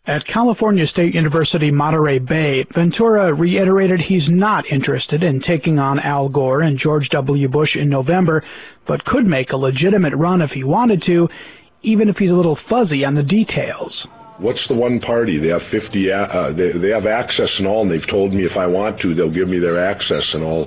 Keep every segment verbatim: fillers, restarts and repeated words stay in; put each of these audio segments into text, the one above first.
At California State University Monterey Bay, Ventura reiterated he's not interested in taking on Al Gore and George W. Bush in November, but could make a legitimate run if he wanted to, even if he's a little fuzzy on the details. What's the one party? They have fifty. Uh, they they have access and all, and they've told me if I want to, they'll give me their access and all.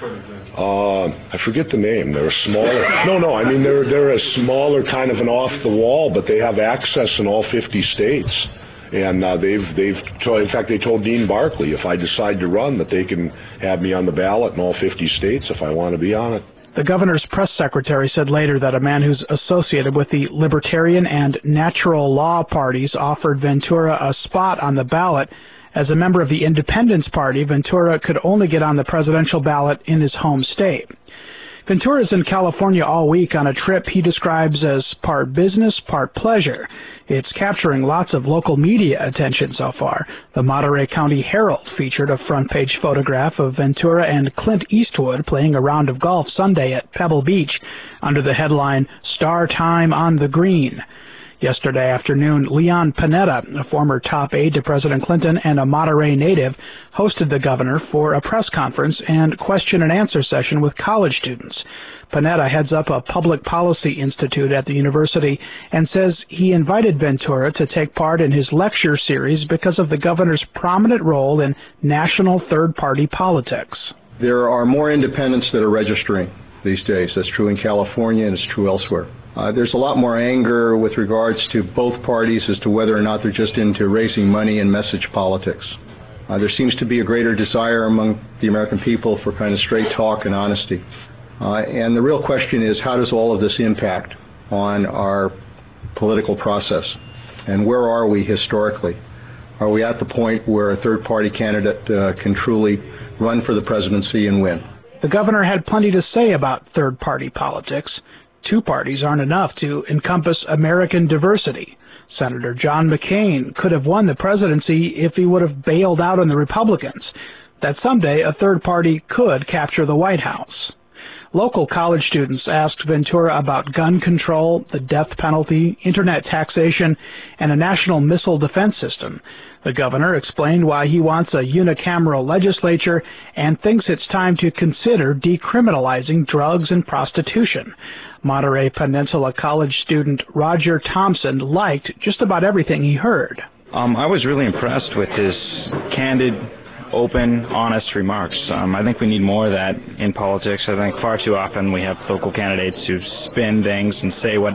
Uh, I forget the name. They're a smaller. No, no. I mean they're they're a smaller kind of an off the wall, but they have access in all fifty states. And uh, they've they've told, in fact they told Dean Barkley if I decide to run that they can have me on the ballot in all fifty states if I want to be on it. The governor's press secretary said later that a man who's associated with the Libertarian and Natural Law parties offered Ventura a spot on the ballot. As a member of the Independence Party, Ventura could only get on the presidential ballot in his home state. Ventura is in California all week on a trip he describes as part business, part pleasure. It's capturing lots of local media attention so far. The Monterey County Herald featured a front-page photograph of Ventura and Clint Eastwood playing a round of golf Sunday at Pebble Beach under the headline, "Star Time on the Green." Yesterday afternoon, Leon Panetta, a former top aide to President Clinton and a Monterey native, hosted the governor for a press conference and question and answer session with college students. Panetta heads up a public policy institute at the university and says he invited Ventura to take part in his lecture series because of the governor's prominent role in national third-party politics. There are more independents that are registering these days. That's true in California and it's true elsewhere. Uh, there's a lot more anger with regards to both parties as to whether or not they're just into raising money and message politics. Uh, there seems to be a greater desire among the American people for kind of straight talk and honesty. Uh, and the real question is, how does all of this impact on our political process? And where are we historically? Are we at the point where a third-party candidate uh, can truly run for the presidency and win? The governor had plenty to say about third-party politics. Two parties aren't enough to encompass American diversity. Senator John McCain could have won the presidency if he would have bailed out on the Republicans. That someday a third party could capture the White House. Local college students asked Ventura about gun control, the death penalty, internet taxation, and a national missile defense system. The governor explained why he wants a unicameral legislature and thinks it's time to consider decriminalizing drugs and prostitution. Monterey Peninsula College student Roger Thompson liked just about everything he heard. Um, I was really impressed with his candid, open, honest remarks. Um, I think we need more of that in politics. I think far too often we have local candidates who spin things and say what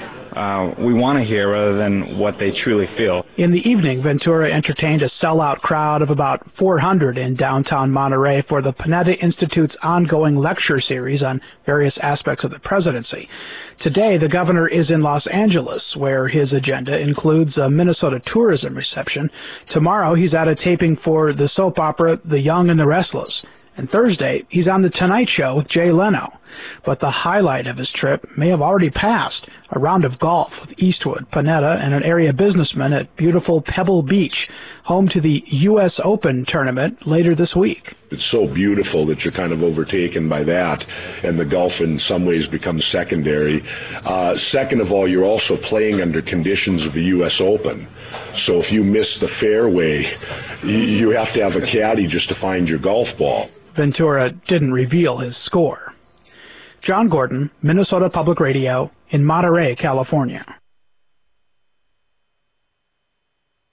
uh, we want to hear rather than what they truly feel. In the evening, Ventura entertained a sellout crowd of about four hundred in downtown Monterey for the Panetta Institute's ongoing lecture series on various aspects of the presidency. Today, the governor is in Los Angeles, where his agenda includes a Minnesota tourism reception. Tomorrow, he's at a taping for the soap opera The Young and the Restless. And Thursday, he's on The Tonight Show with Jay Leno. But the highlight of his trip may have already passed, a round of golf with Eastwood, Panetta, and an area businessman at beautiful Pebble Beach, home to the U S Open tournament later this week. It's so beautiful that you're kind of overtaken by that, and the golf in some ways becomes secondary. Uh, second of all, you're also playing under conditions of the U S Open. So if you miss the fairway, you have to have a caddy just to find your golf ball. Ventura didn't reveal his score. John Gordon, Minnesota Public Radio, in Monterey, California.